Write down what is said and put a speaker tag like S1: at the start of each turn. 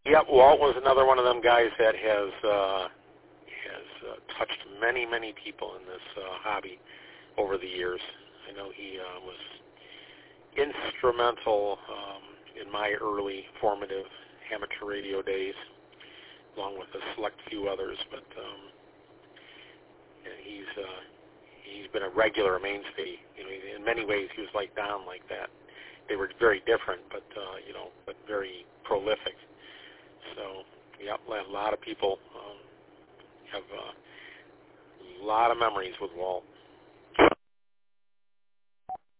S1: Yep, Walt was another one of them guys that has touched many people in this hobby over the years. I know he was instrumental in my early formative amateur radio days, along with a select few others. But he's been a regular mainstay. You know, in many ways, he was like Don, like that. They were very different, but but very prolific. So, yeah, a lot of people have a lot of memories with Walt.